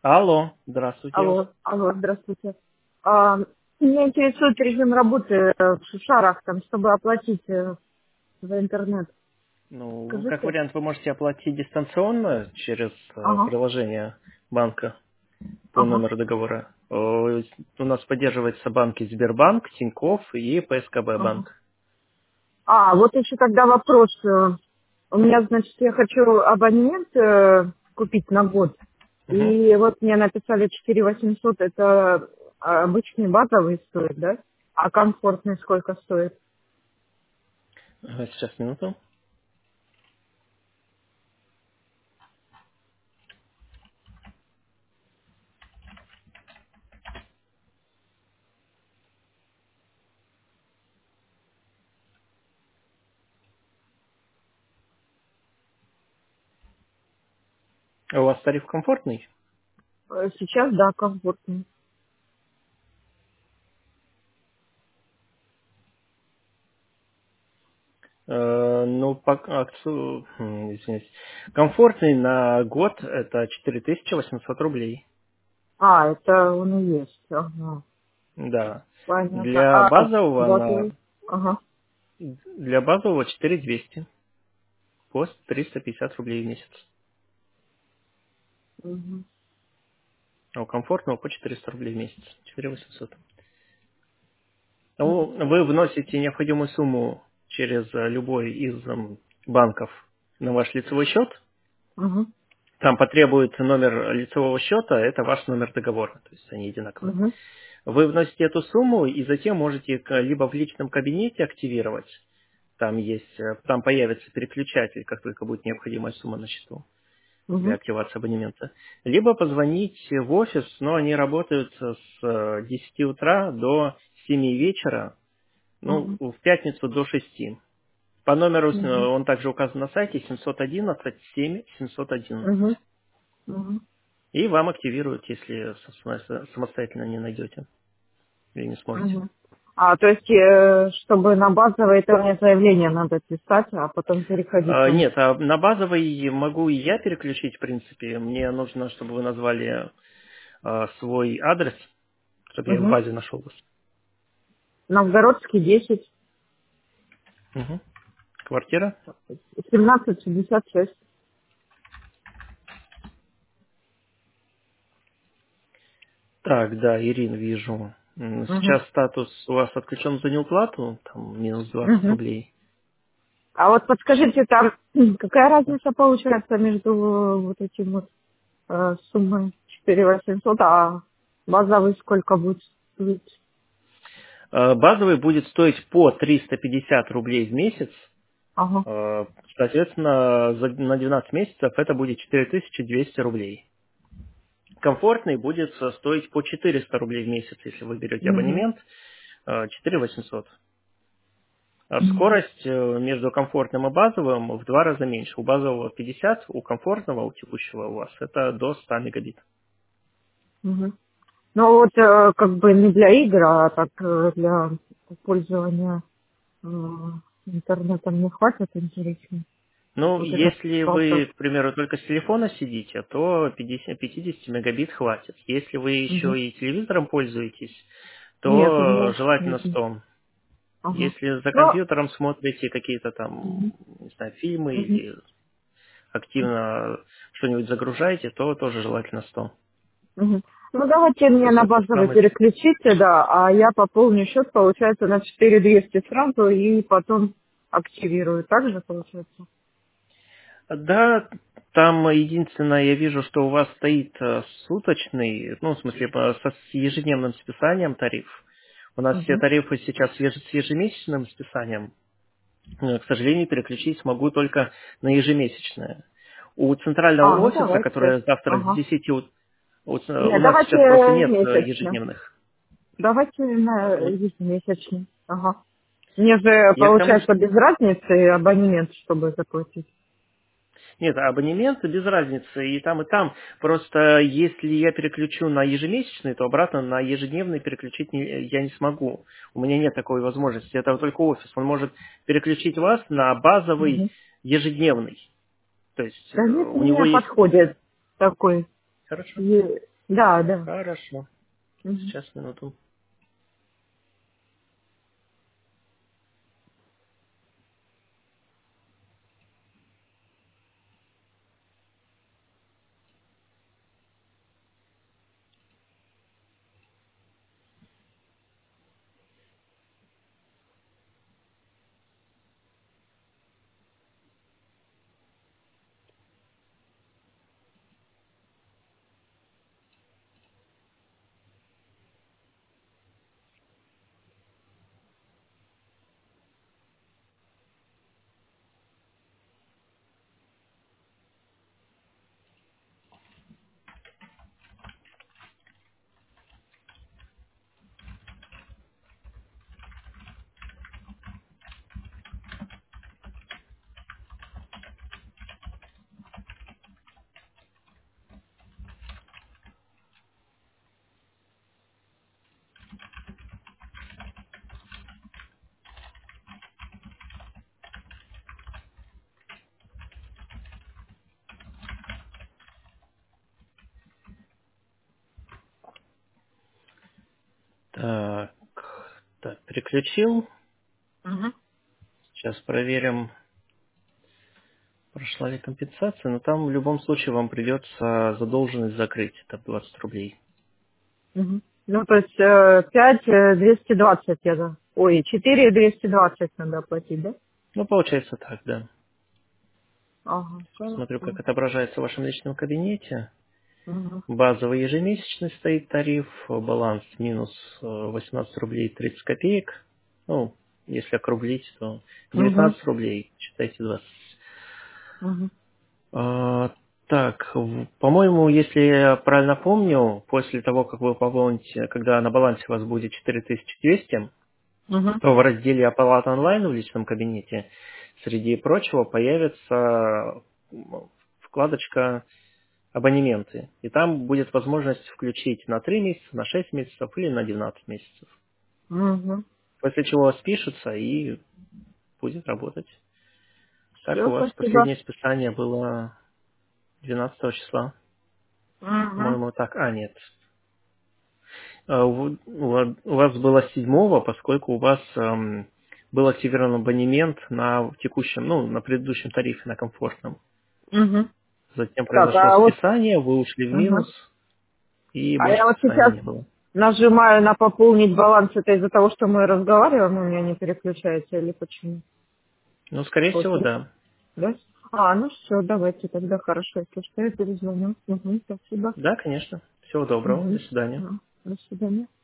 Алло, здравствуйте. Алло, здравствуйте. А, Меня интересует режим работы в Шушарах, там, чтобы оплатить за интернет. Ну, как Скажите. вариант, вы можете оплатить дистанционно через Ага, приложение банка по ага, номеру договора. У нас поддерживаются банки Сбербанк, Тинькофф и ПСКБ ага. банк. Вот еще тогда вопрос. У меня, значит, я хочу абонемент купить на год. Угу. И вот мне написали 4800, это обычный базовый стоит, да? А комфортный сколько стоит? Сейчас, минуту. У вас тариф комфортный? Сейчас, да, комфортный. Ну, по акцию, извиняюсь. Комфортный на год это 4800 рублей. Это он и есть. Ага. Да. Понятно. Для базового Базовый? Ага. для базового 4200. Пост 350 рублей в месяц. Мгм. А у комфортного по 400 рублей в месяц. 4800. Мгм. Ну, вы вносите необходимую сумму через любой из банков на ваш лицевой счет. Мгм. Там потребует номер лицевого счета, это ваш номер договора, то есть они одинаковые. Мгм. Вы вносите эту сумму и затем можете либо в личном кабинете активировать, там появится переключатель, как только будет необходимая сумма на счету для Мгм. активации абонемента, либо позвонить в офис, но они работают с 10 утра до 7 вечера, ну, Мгм. в пятницу до 6. По номеру, Мгм. он также указан на сайте, 711 7 711. Мгм. Мгм. И вам активируют, если самостоятельно не найдете или не сможете. Мгм. То есть, чтобы на базовое, это мне заявление надо писать, а потом переходить там. Нет, а на базовый могу и я переключить, в принципе. Мне нужно, чтобы вы назвали свой адрес, чтобы я в Угу. базе нашел вас. Новгородский 10, Мгм. Квартира. 1766. Так, да, Ирина, вижу. Угу. Сейчас статус у вас отключен за неуплату, там минус 20 Угу. рублей. А вот подскажите, там какая разница получается между вот этим вот суммой 4800, а базовый сколько будет стоить? Базовый будет стоить по 350 рублей в месяц. Ага. Соответственно, на 12 месяцев это будет 4200 рублей. Комфортный будет стоить по 400 рублей в месяц, если вы берете Угу. абонемент, 4800. А Угу. скорость между комфортным и базовым в 2 раза меньше. У базового 50, у комфортного, у текущего у вас это до 100 мегабит. Угу. Ну вот как бы не для игр, а так для пользования э, интернетом не хватит, интересно. Ну, Вот этот если вопрос. вы, к примеру, только с телефона сидите, то 50 мегабит хватит. Если вы Угу. еще и телевизором пользуетесь, Нет, у то меня желательно нет. 100. Ага. Если за Ну, компьютером смотрите какие-то там, угу. не знаю, фильмы Угу. или активно что-нибудь загружаете, то тоже желательно 100. Угу. Ну, давайте мне То есть на это базовый самый... переключите, да, а я пополню счет, получается, на 4200 сразу и потом активирую. Так же получается? Да, там единственное, я вижу, что у вас стоит суточный, ну, в смысле, с ежедневным списанием тариф. У нас все Угу. тарифы сейчас с ежемесячным списанием. К сожалению, переключить смогу только на ежемесячное. У центрального Ну офиса, давайте. который завтра с Ага. 10 у Нет, нас давайте сейчас просто нет месячно. ежедневных. Давайте на Ну, ежемесячный. Ага. Мне же, я к тому, получается, без разницы абонемент, чтобы заплатить. нет, абонемент без разницы и там. Просто если я переключу на ежемесячный, то обратно на ежедневный переключить я не смогу. У меня нет такой возможности. Это вот только офис. Он может переключить вас на базовый Угу. ежедневный. То есть Да нет, у него мне есть... подходит такой. Хорошо. Да, да. Хорошо. Мгм. Сейчас, минуту. Так, так, переключил. Мгм. Сейчас проверим, прошла ли компенсация. Но там в любом случае вам придется задолженность закрыть. Это 20 рублей. Мгм. Ну, то есть 5 220 я, да. Ой, 4 220 надо оплатить, да? Ну, получается так, да. Ага, Смотрю, хорошо. как отображается в вашем личном кабинете. Мгм. Базовый ежемесячный стоит тариф, баланс минус 18 рублей 30 копеек. Ну, если округлить, то Мгм. 19 рублей, считайте 20. Мгм. Так, по-моему, если я правильно помню, после того, как вы пополните, когда на балансе у вас будет 4200, Мгм. то в разделе «Оплата онлайн» в личном кабинете среди прочего появится вкладочка «Абонементы». И там будет возможность включить на 3 месяца, на 6 месяцев или на 12 месяцев. Мгм. После чего спишется и будет работать. Так, у Все, вас спасибо. последнее списание было 12 числа. Мгм. По-моему, так. Нет. У вас было 7, поскольку у вас был активирован абонемент на текущем, ну, на предыдущем тарифе, на комфортном. Мгм. Затем Так, произошло а вот, списание, вы ушли в ага. минус, и А больше я вот списания сейчас не было. нажимаю на пополнить баланс, это из-за того, что мы разговариваем, у меня не переключается или почему? Ну, скорее всего, После, да. да? А, ну все, давайте тогда хорошо, если что, я перезвоню. Угу, спасибо. Да, конечно. Всего доброго. До Угу. свидания. До свидания.